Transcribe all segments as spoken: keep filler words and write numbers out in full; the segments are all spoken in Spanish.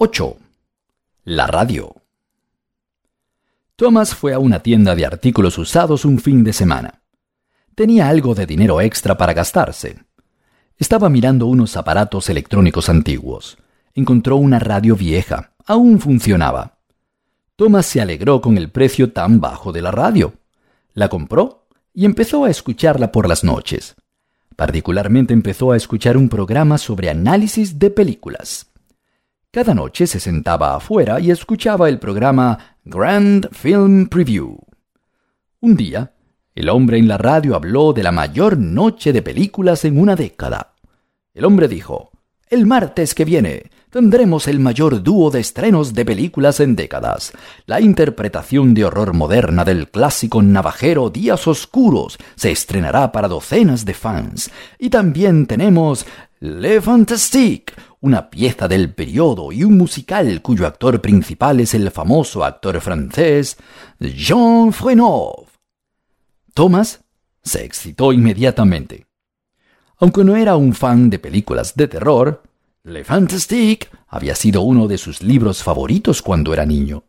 ocho. La radio. Thomas fue a una tienda de artículos usados un fin de semana. Tenía algo de dinero extra para gastarse. Estaba mirando unos aparatos electrónicos antiguos. Encontró una radio vieja. Aún funcionaba. Thomas se alegró con el precio tan bajo de la radio. La compró y empezó a escucharla por las noches. Particularmente empezó a escuchar un programa sobre análisis de películas. Cada noche se sentaba afuera y escuchaba el programa Grand Film Preview. Un día, el hombre en la radio habló de la mayor noche de películas en una década. El hombre dijo: «El martes que viene tendremos el mayor dúo de estrenos de películas en décadas. La interpretación de horror moderna del clásico navajero Días Oscuros se estrenará para docenas de fans. Y también tenemos Le Fantastique, una pieza del periodo y un musical cuyo actor principal es el famoso actor francés Jean Reno». Thomas se excitó inmediatamente. Aunque no era un fan de películas de terror, Le Fantastique había sido uno de sus libros favoritos cuando era niño.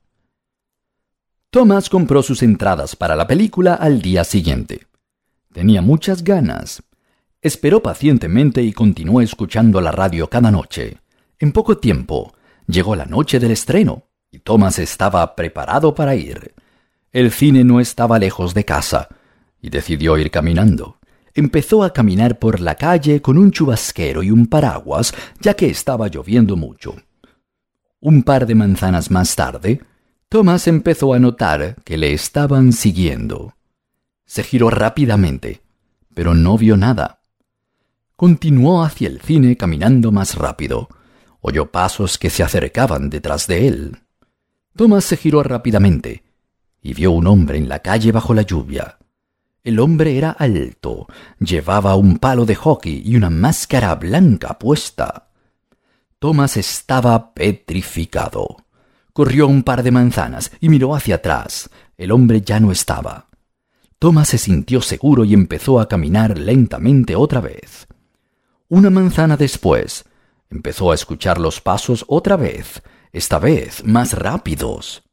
Thomas compró sus entradas para la película al día siguiente. Tenía muchas ganas. Esperó pacientemente y continuó escuchando la radio cada noche. En poco tiempo, llegó la noche del estreno y Thomas estaba preparado para ir. El cine no estaba lejos de casa y decidió ir caminando. Empezó a caminar por la calle con un chubasquero y un paraguas, ya que estaba lloviendo mucho. Un par de manzanas más tarde, Thomas empezó a notar que le estaban siguiendo. Se giró rápidamente, pero no vio nada. Continuó hacia el cine caminando más rápido. Oyó pasos que se acercaban detrás de él. Thomas se giró rápidamente y vio un hombre en la calle bajo la lluvia. El hombre era alto, llevaba un palo de hockey y una máscara blanca puesta. Thomas estaba petrificado. Corrió un par de manzanas y miró hacia atrás. El hombre ya no estaba. Thomas se sintió seguro y empezó a caminar lentamente otra vez. Una manzana después, empezó a escuchar los pasos otra vez, esta vez más rápidos.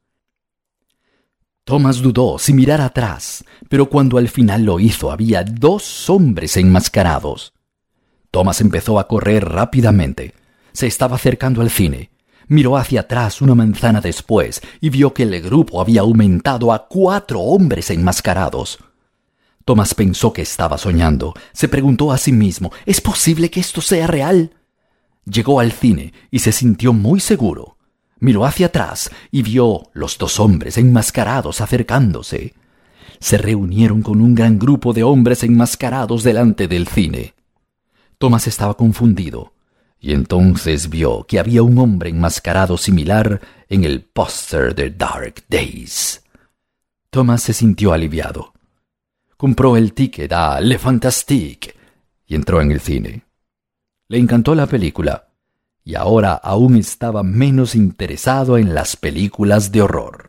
Thomas dudó si mirar atrás, pero cuando al final lo hizo había dos hombres enmascarados. Thomas empezó a correr rápidamente. Se estaba acercando al cine. Miró hacia atrás una manzana después y vio que el grupo había aumentado a cuatro hombres enmascarados. Thomas pensó que estaba soñando. Se preguntó a sí mismo: ¿es posible que esto sea real? Llegó al cine y se sintió muy seguro. Miró hacia atrás y vio los dos hombres enmascarados acercándose. Se reunieron con un gran grupo de hombres enmascarados delante del cine. Thomas estaba confundido, y entonces vio que había un hombre enmascarado similar en el póster de Dark Days. Thomas se sintió aliviado. Compró el ticket a Le Fantastique y entró en el cine. Le encantó la película, y ahora aún estaba menos interesado en las películas de horror.